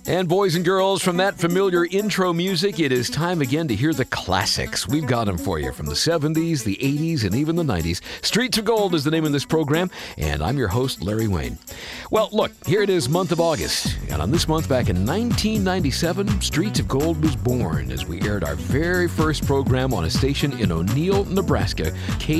And boys and girls, from that familiar intro music, it is time again to hear the classics. We've got them for you from the 70s, the 80s, and even the 90s. Streets of Gold is the name of this program, and I'm your host, Larry Wayne. Well, look, here it is, month of August. And on this month, back in 1997, Streets of Gold was born as we aired our very first program on a station in O'Neill, Nebraska,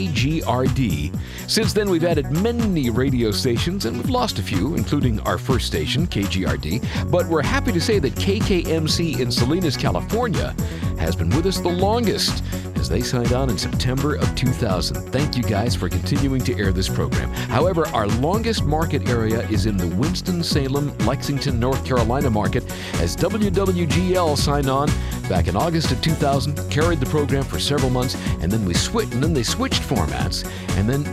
KGRD. Since then, we've added many radio stations, and we've lost a few, including our first station, KGRD. But we're happy to say that KKMC in Salinas, California has been with us the longest as they signed on in September of 2000. Thank you guys for continuing to air this program. However, our longest market area is in the Winston-Salem, Lexington, North Carolina market as WWGL signed on back in August of 2000, carried the program for several months, and then they switched formats, and then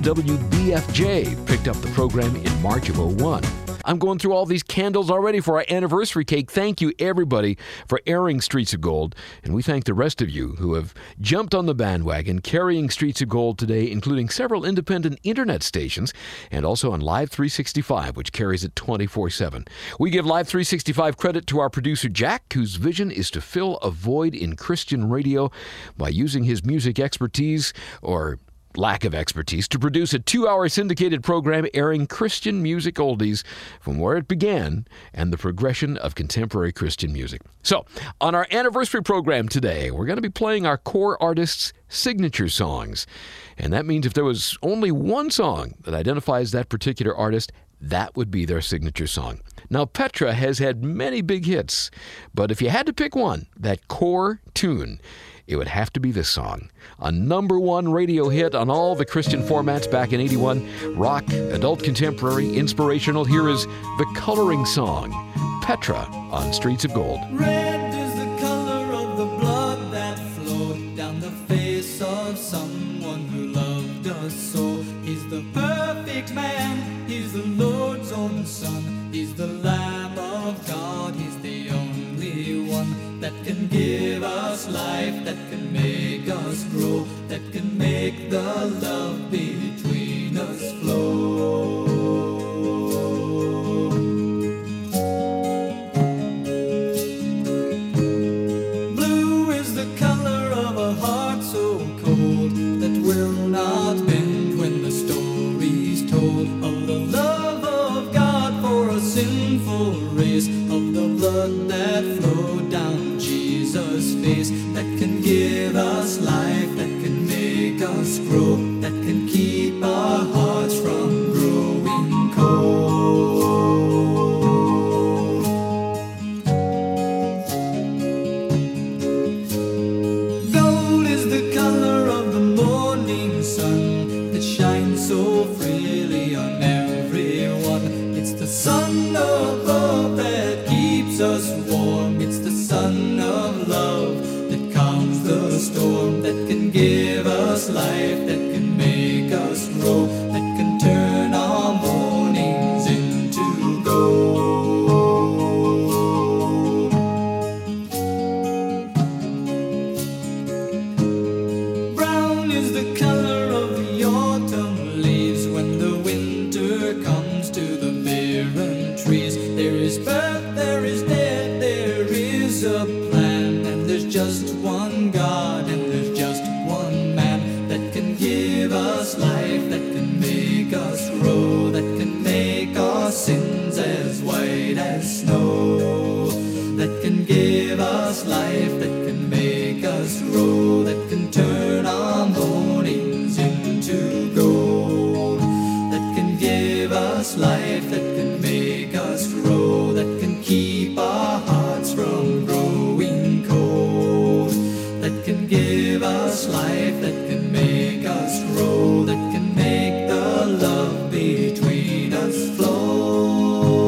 WBFJ picked up the program in March of 2001. I'm going through all these candles already for our anniversary cake. Thank you, everybody, for airing Streets of Gold. And we thank the rest of you who have jumped on the bandwagon carrying Streets of Gold today, including several independent internet stations and also on Live 365, which carries it 24/7. We give Live 365 credit to our producer, Jack, whose vision is to fill a void in Christian radio by using his music expertise, or lack of expertise, to produce a 2-hour syndicated program airing Christian music oldies from where it began and the progression of contemporary Christian music. So, on our anniversary program today, we're going to be playing our core artists' signature songs. And that means if there was only one song that identifies that particular artist, that would be their signature song. Now, Petra has had many big hits, but if you had to pick one, that core tune, it would have to be this song. A #1 radio hit on all the Christian formats back in 81. Rock, adult contemporary, inspirational. Here is the coloring song, Petra on Streets of Gold. Red is the color of the blood that flowed down the face of someone who loved us so. He's the perfect man, he's the Lord's own son. He's the Lamb of God, he's the only one that can give us life, that can make us grow, that can make the love between us flow. Blue is the color of a heart so cold that will not bend when the story's told of the love of God for a sinful race, of the blood that flowed down Jesus' face, that can give us life, that can make us grow, that can keep our hearts from growing cold. Gold is the color of the morning sun that shines so freely on everyone. It's the sun of love that keeps us warm. It's the sun of love that calms the storm, that can give us life, that can make us grow, that can turn our mornings into gold. Brown is the color of the autumn leaves when the winter comes to the barren trees. There is birth, there is death, there is a plan, and there's just one God, and there's just one man that can give us life, that can make us grow, that can make our sins as white as snow, that can give us life, that can make us grow, that can turn our mornings into gold, that can give us life, that can make us grow, that can keep our hearts from growing cold, that can give us life, that can make us grow, that can make the love between us flow.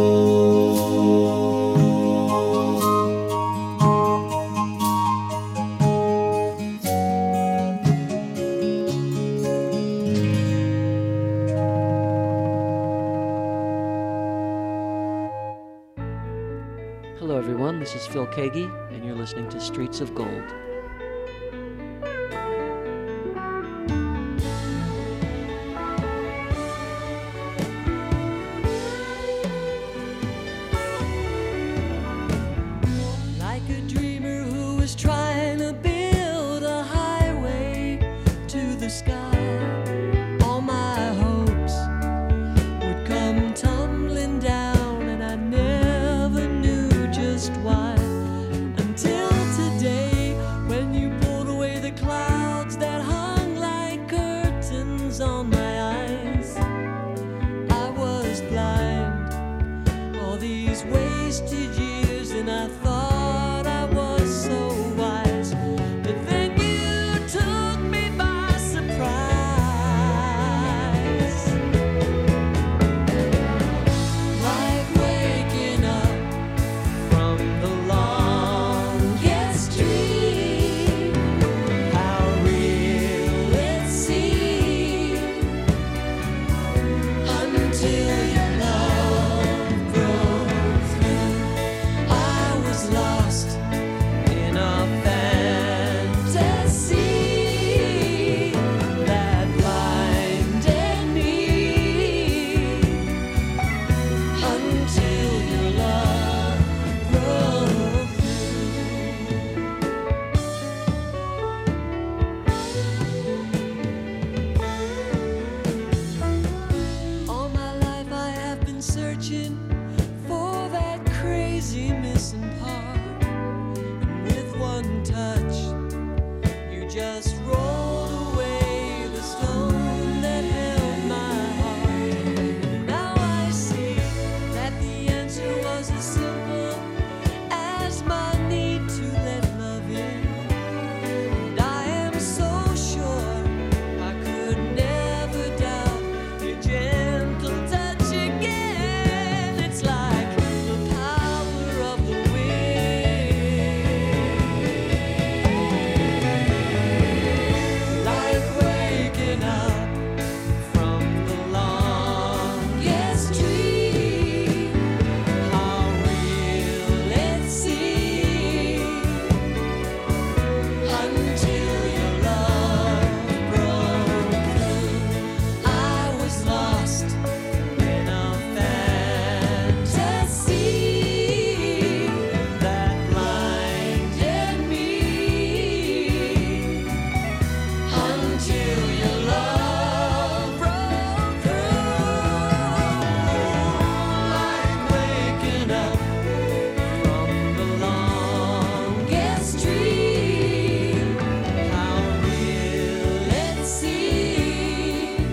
Hello everyone, this is Phil Kagi, and you're listening to Streets of Gold. these wasted years, and I thought I was so wise, but then you took me by surprise. Like waking up from the longest dream, how real it seemed until your love broke through. I was lost in a fantasy that blinded me until your love broke through. All my life I have been searching for that crazy missing part, and with one touch you just rolled away the stone that held my heart. And now I see that the answer was as simple as my need to let love in. And I am so sure I could never doubt your gentle touch again. It's like the power of the wind, like waking up from the longest dream. How real it seemed until your love broke through. I was lost in a fantasy that blinded me until your love broke through. Like waking up from the longest dream, how real it seemed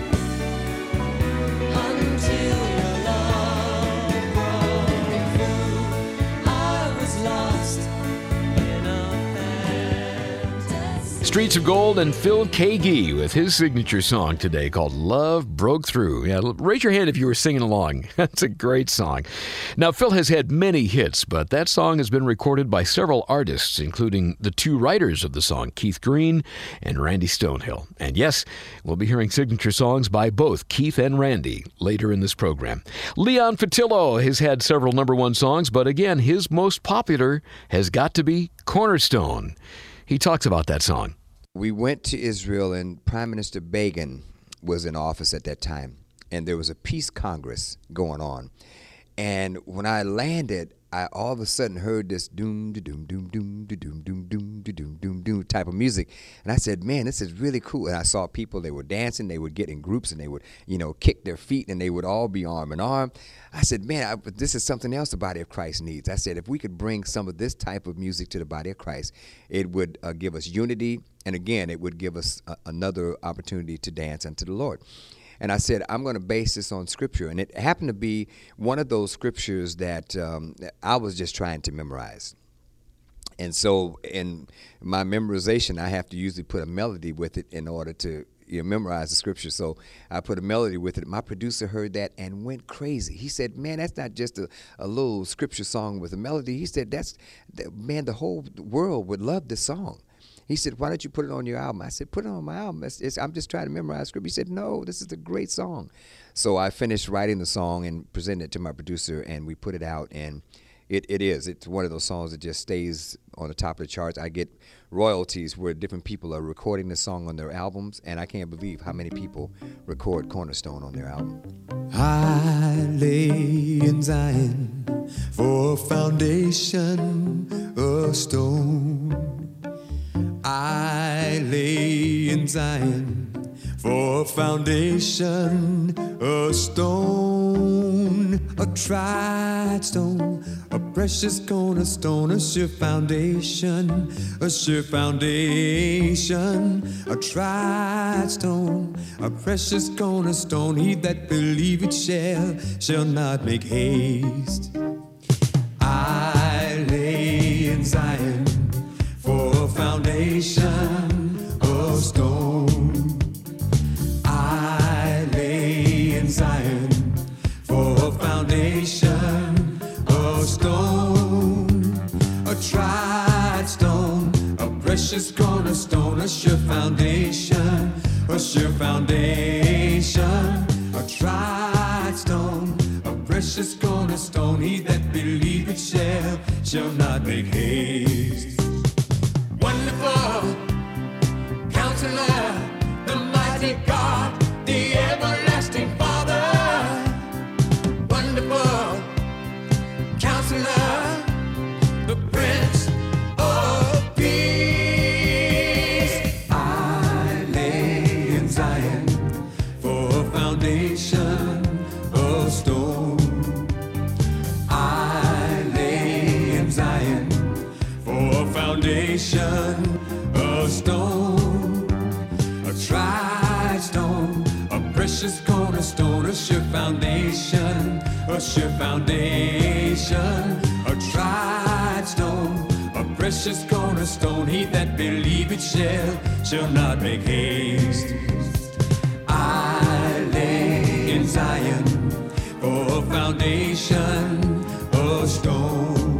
until your love broke through. I was lost in a fantasy. Streets of Gold and Phil Keaggy with his signature song today called Love Broke Through. Yeah, raise your hand if you were singing along. That's a great song. Now, Phil has had many hits, but that song has been recorded by several artists, including the two writers of the song, Keith Green and Randy Stonehill. And yes, we'll be hearing signature songs by both Keith and Randy later in this program. Leon Fatillo has had several number one songs, but again, his most popular has got to be Cornerstone. He talks about that song. We went to Israel, and Prime Minister Begin was in office at that time, and there was a peace congress going on. And when I landed, I all of a sudden heard this doom da doom doom doom da doom doom doom da doom doom doom type of music, and I said, "Man, this is really cool." And I saw people; they were dancing, they would get in groups, and they would, kick their feet, and they would all be arm in arm. I said, "Man, this is something else the body of Christ needs." I said, if we could bring some of this type of music to the body of Christ, it would give us unity, and again, it would give us another opportunity to dance unto the Lord. And I said, I'm going to base this on Scripture. And it happened to be one of those Scriptures that I was just trying to memorize. And so in my memorization, I have to usually put a melody with it in order to memorize the Scripture. So I put a melody with it. My producer heard that and went crazy. He said, "Man, that's not just a little Scripture song with a melody." He said, "Man, the whole world would love this song." He said, "Why don't you put it on your album?" I said, "Put it on my album. I'm just trying to memorize Scripture." He said, "No, this is a great song." So I finished writing the song and presented it to my producer, and we put it out. And it's one of those songs that just stays on the top of the charts. I get royalties where different people are recording the song on their albums, and I can't believe how many people record Cornerstone on their album. I lay in Zion for a foundation, a stone. I lay in Zion for a foundation, a stone, a tried stone, a precious cornerstone, a sure foundation, a sure foundation, a tried stone, a precious cornerstone. He that believeth shall not make haste. a stone, a tried stone, a precious cornerstone, a sure foundation, a sure foundation, a tried stone, a precious cornerstone. He that believeth shall not make haste. Wonderful Counselor, the mighty God, the everlasting Father. Wonderful Counselor, the Prince of Peace. I lay in Zion for a foundation of stone. I lay in Zion for a foundation of stone, a tried stone, a precious cornerstone, a sure foundation, a sure foundation, a tried stone, a precious cornerstone. He that believeth shall not make haste. I lay in Zion for a foundation of stone.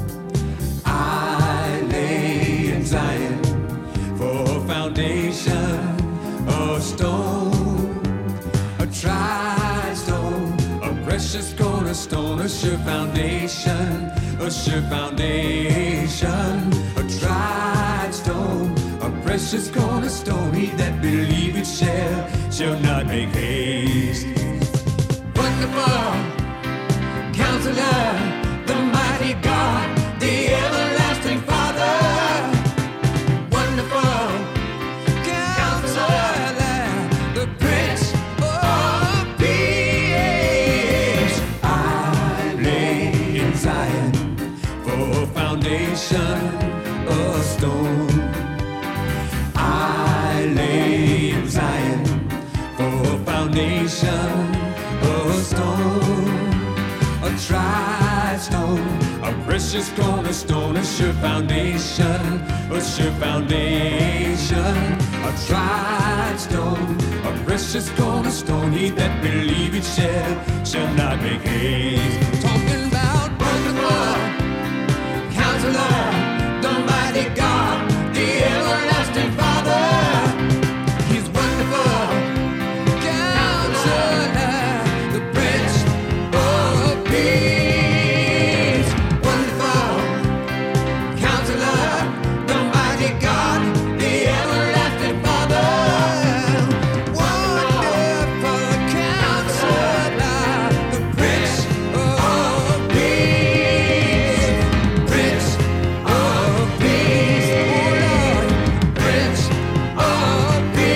I lay in Zion for a foundation of stone, a tried stone, a precious cornerstone, a sure foundation, a sure foundation, a tried stone, a precious cornerstone. He that believeth shall not make haste. Wonderful Counselor, the mighty God, the everlasting Father. Wonderful Counselor, the Prince of Peace. I lay in Zion for a foundation of stone. I lay in Zion for a foundation of stone, a tried stone, a precious cornerstone, a sure foundation, a sure foundation, a tried stone, a precious cornerstone. He that believeth shall not make haste. Talking about wonderful Counselor, the mighty God, the everlasting Father. He's wonderful Counselor, the Prince of Peace. Wonderful Counselor, the mighty God, the everlasting Father. Wonderful Counselor, the Prince of Peace. Prince of Peace, oh Lord, Prince of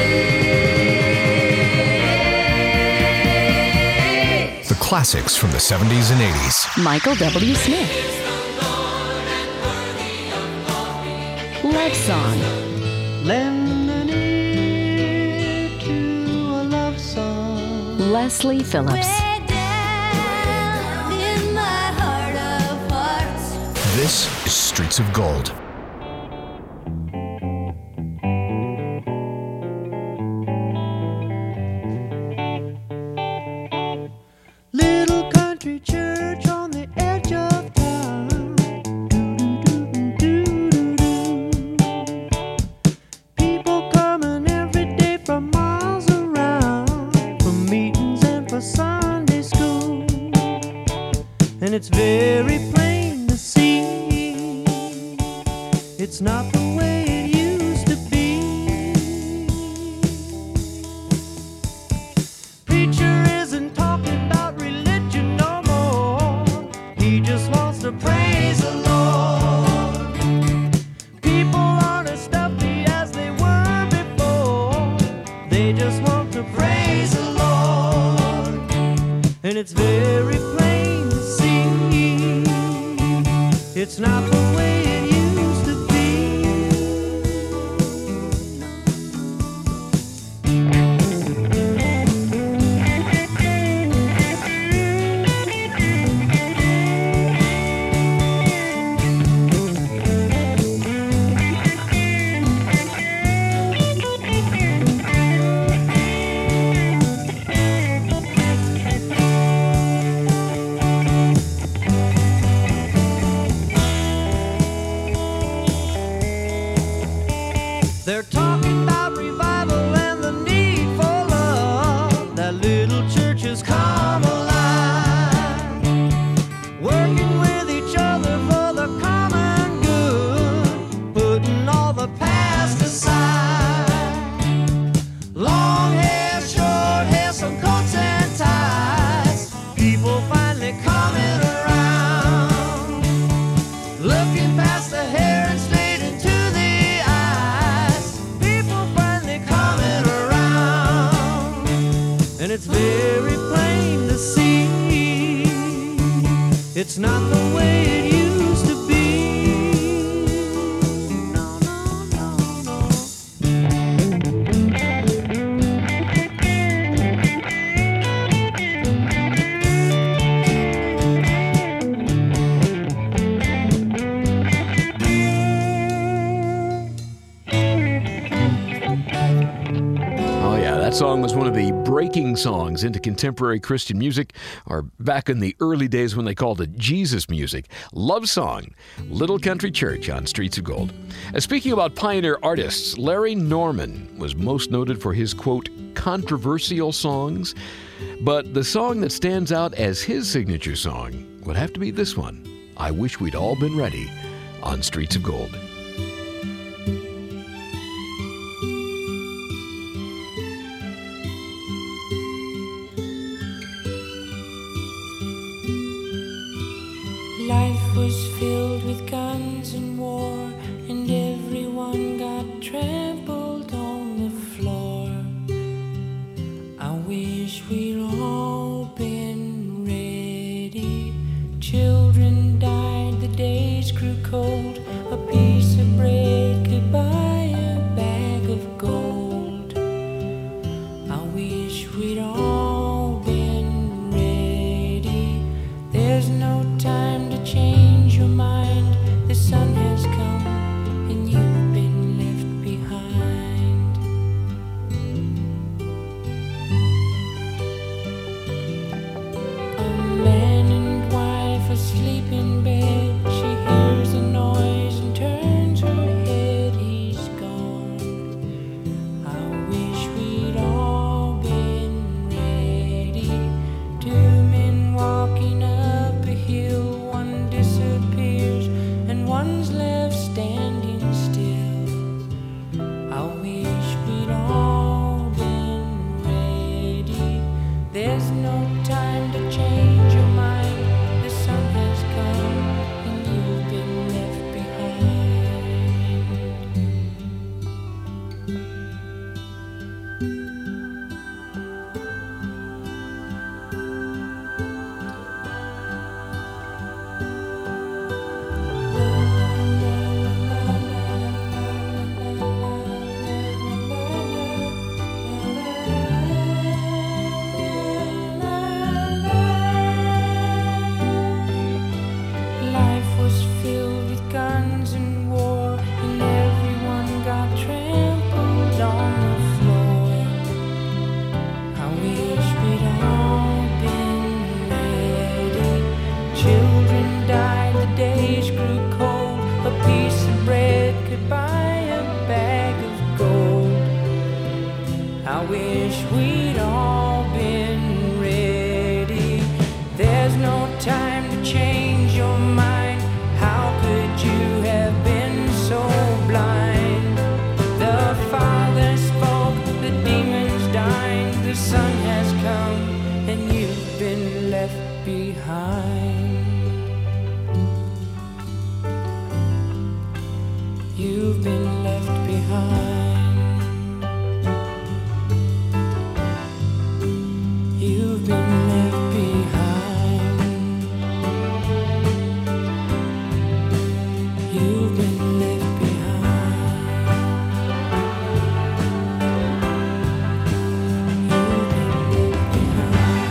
Peace. The classics from the 70s and 80s. Michael W. Smith. Love Song. Lend an ear to a love song. Leslie Phillips. This is Streets of Gold. Little country church on the edge of town. People coming every day from miles around for meetings and for Sunday school. And it's very plain to see it's not the way it used to be. Preacher isn't talking about religion no more. He just wants to praise the Lord. People aren't as stuffy as they were before. They just want to praise the Lord. And it's very plain to see it's not the way it used to be. the way it used to be. No, no, no, no. Oh, yeah, that song was one of the breaking songs into contemporary Christian music, or back in the early days when they called it Jesus music. Love Song, Little Country Church on Streets of Gold. Speaking about pioneer artists, Larry Norman was most noted for his, quote, controversial songs. But the song that stands out as his signature song would have to be this one, I Wish We'd All Been Ready, on Streets of Gold. Life was filled with guns and war, and everyone got trampled on the floor. I wish we'd all been ready. Children died, the days grew cold. A piece of bread could buy a bag of gold. I wish we'd all been ready. There's no time to change your mind. The sun has come and you've been left behind. A man and wife asleep in bed. She hears a noise and turns her head. He's gone. I wish we'd all been ready. Two men walking up a hill. One disappears and one's left standing still. I wish we'd all been ready. There's no time to change your mind. The sun has come and you've been left Life was filled with guns and war, and everyone got trampled on the floor. I wish we'd all been ready. Children died, the days grew cold. A piece of bread could buy a bag of gold. I wish we'd all been ready. There's no time to change your mind. How could you have been so blind? The Father spoke, the demons died. The sun has come and you've been left behind. You've been left behind. You've been left behind. You've been left behind. You've been left behind.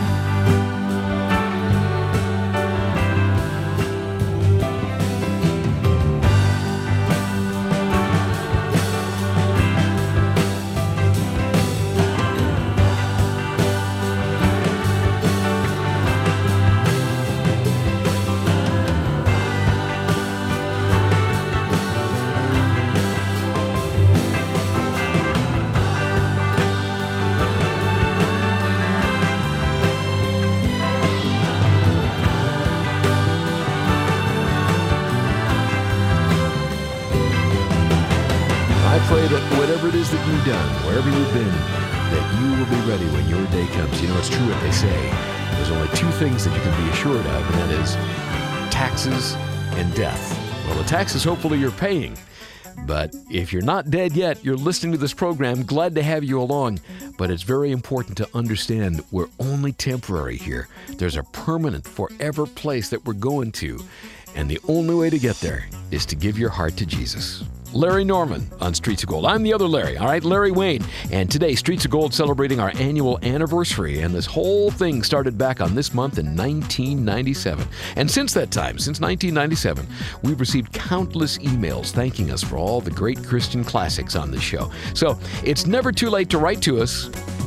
I pray that whatever it is that you've done, wherever you've been, that you will be ready when your day comes. You know, it's true what they say. There's only two things that you can be assured of, and that is taxes and death. Well, the taxes hopefully you're paying. But if you're not dead yet, you're listening to this program, glad to have you along. But it's very important to understand we're only temporary here. There's a permanent, forever place that we're going to. And the only way to get there is to give your heart to Jesus. Larry Norman on Streets of Gold. I'm the other Larry, all right, Larry Wayne. And today, Streets of Gold celebrating our annual anniversary. And this whole thing started back on this month in 1997. And since that time, since 1997, we've received countless emails thanking us for all the great Christian classics on this show. So it's never too late to write to us.